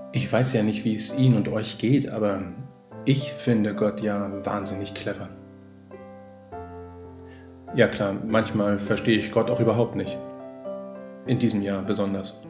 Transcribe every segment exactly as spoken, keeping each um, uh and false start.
Ich weiß ja nicht, wie es Ihnen und euch geht, aber ich finde Gott ja wahnsinnig clever. Ja klar, manchmal verstehe ich Gott auch überhaupt nicht. In diesem Jahr besonders.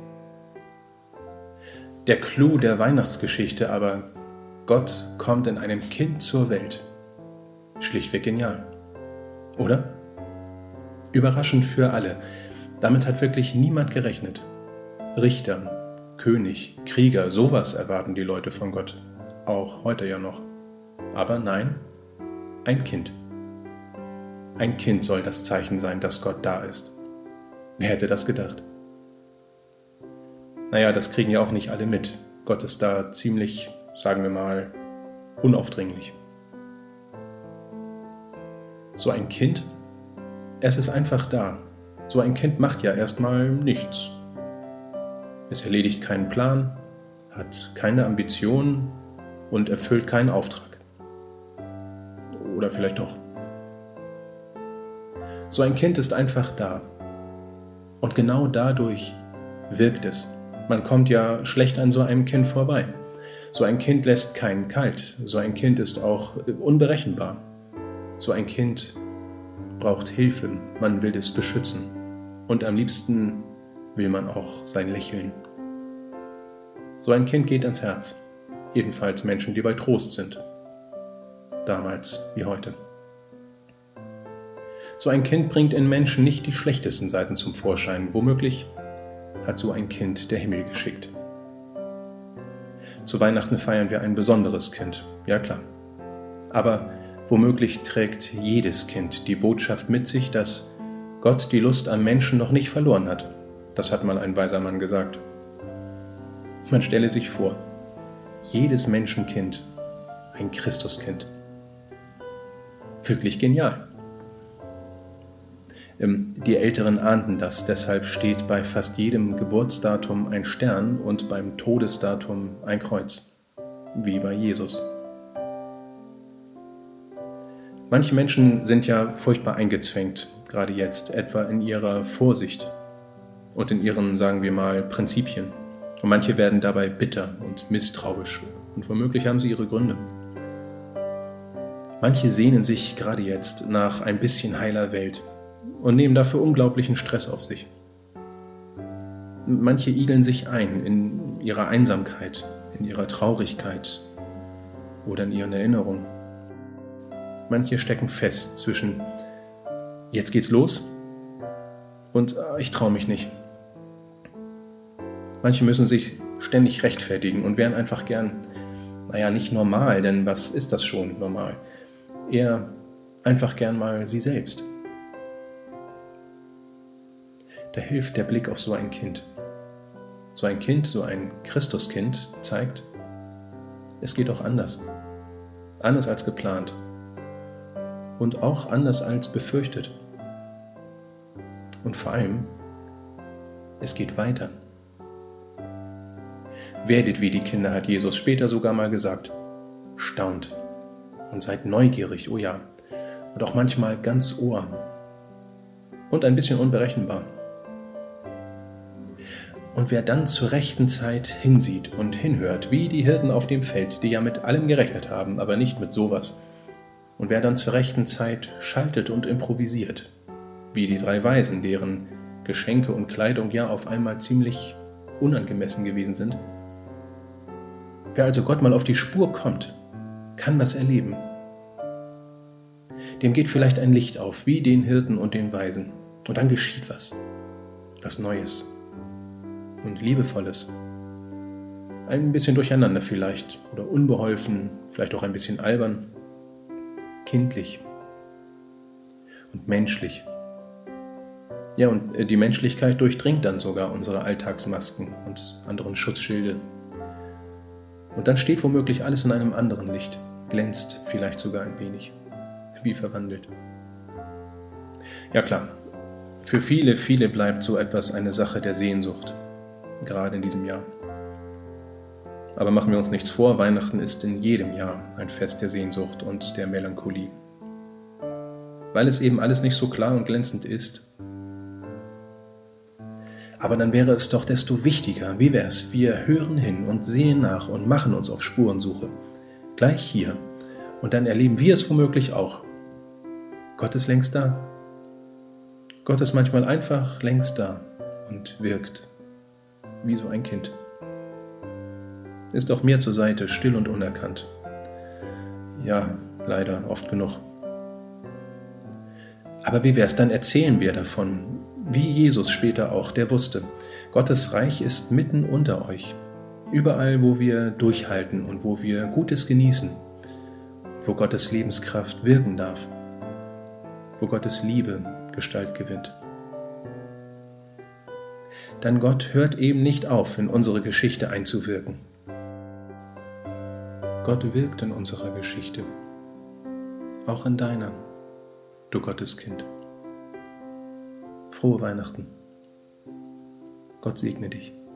Der Clou der Weihnachtsgeschichte aber, Gott kommt in einem Kind zur Welt. Schlichtweg genial. Oder? Überraschend für alle. Damit hat wirklich niemand gerechnet. Richter, König, Krieger, sowas erwarten die Leute von Gott. Auch heute ja noch. Aber nein, ein Kind. Ein Kind soll das Zeichen sein, dass Gott da ist. Wer hätte das gedacht? Naja, das kriegen ja auch nicht alle mit. Gott ist da ziemlich, sagen wir mal, unaufdringlich. So ein Kind? Es ist einfach da. So ein Kind macht ja erstmal nichts. Es erledigt keinen Plan, hat keine Ambitionen und erfüllt keinen Auftrag. Oder vielleicht doch. So ein Kind ist einfach da. Und genau dadurch wirkt es. Man kommt ja schlecht an so einem Kind vorbei. So ein Kind lässt keinen kalt. So ein Kind ist auch unberechenbar. So ein Kind braucht Hilfe. Man will es beschützen. Und am liebsten will man auch sein Lächeln. So ein Kind geht ans Herz. Jedenfalls Menschen, die bei Trost sind. Damals wie heute. So ein Kind bringt in Menschen nicht die schlechtesten Seiten zum Vorschein. Womöglich hat so ein Kind der Himmel geschickt. Zu Weihnachten feiern wir ein besonderes Kind, ja klar. Aber womöglich trägt jedes Kind die Botschaft mit sich, dass Gott die Lust am Menschen noch nicht verloren hat. Das hat mal ein weiser Mann gesagt. Man stelle sich vor, jedes Menschenkind ein Christuskind. Wirklich genial. Die Älteren ahnten das, deshalb steht bei fast jedem Geburtsdatum ein Stern und beim Todesdatum ein Kreuz, wie bei Jesus. Manche Menschen sind ja furchtbar eingezwängt, gerade jetzt, etwa in ihrer Vorsicht und in ihren, sagen wir mal, Prinzipien. Und manche werden dabei bitter und misstrauisch und womöglich haben sie ihre Gründe. Manche sehnen sich gerade jetzt nach ein bisschen heiler Welt und nehmen dafür unglaublichen Stress auf sich. Manche igeln sich ein in ihrer Einsamkeit, in ihrer Traurigkeit oder in ihren Erinnerungen. Manche stecken fest zwischen jetzt geht's los und ich traue mich nicht. Manche müssen sich ständig rechtfertigen und wären einfach gern, naja, nicht normal, denn was ist das schon normal? Eher einfach gern mal sie selbst. Da hilft der Blick auf so ein Kind. So ein Kind, so ein Christuskind zeigt, es geht auch anders. Anders als geplant. Und auch anders als befürchtet. Und vor allem, es geht weiter. Werdet wie die Kinder, hat Jesus später sogar mal gesagt. Staunt und seid neugierig, oh ja. Und auch manchmal ganz Ohr. Und ein bisschen unberechenbar. Und wer dann zur rechten Zeit hinsieht und hinhört, wie die Hirten auf dem Feld, die ja mit allem gerechnet haben, aber nicht mit sowas. Und wer dann zur rechten Zeit schaltet und improvisiert, wie die drei Weisen, deren Geschenke und Kleidung ja auf einmal ziemlich unangemessen gewesen sind. Wer also Gott mal auf die Spur kommt, kann was erleben. Dem geht vielleicht ein Licht auf, wie den Hirten und den Weisen. Und dann geschieht was. Was Neues und Liebevolles. Ein bisschen durcheinander vielleicht oder unbeholfen, vielleicht auch ein bisschen albern. Kindlich und menschlich. Ja, und die Menschlichkeit durchdringt dann sogar unsere Alltagsmasken und anderen Schutzschilde. Und dann steht womöglich alles in einem anderen Licht, glänzt vielleicht sogar ein wenig, wie verwandelt. Ja klar, für viele, viele bleibt so etwas eine Sache der Sehnsucht, gerade in diesem Jahr. Aber machen wir uns nichts vor, Weihnachten ist in jedem Jahr ein Fest der Sehnsucht und der Melancholie. Weil es eben alles nicht so klar und glänzend ist. Aber dann wäre es doch desto wichtiger, wie wär's, wir hören hin und sehen nach und machen uns auf Spurensuche. Gleich hier. Und dann erleben wir es womöglich auch. Gott ist längst da. Gott ist manchmal einfach längst da und wirkt wie so ein Kind. Ist auch mir zur Seite, still und unerkannt. Ja, leider, oft genug. Aber wie wär's, dann erzählen wir davon, wie Jesus später auch, der wusste, Gottes Reich ist mitten unter euch. Überall, wo wir durchhalten und wo wir Gutes genießen, wo Gottes Lebenskraft wirken darf, wo Gottes Liebe Gestalt gewinnt. Denn Gott hört eben nicht auf, in unsere Geschichte einzuwirken. Gott wirkt in unserer Geschichte, auch in deiner, du Gotteskind. Frohe Weihnachten. Gott segne dich.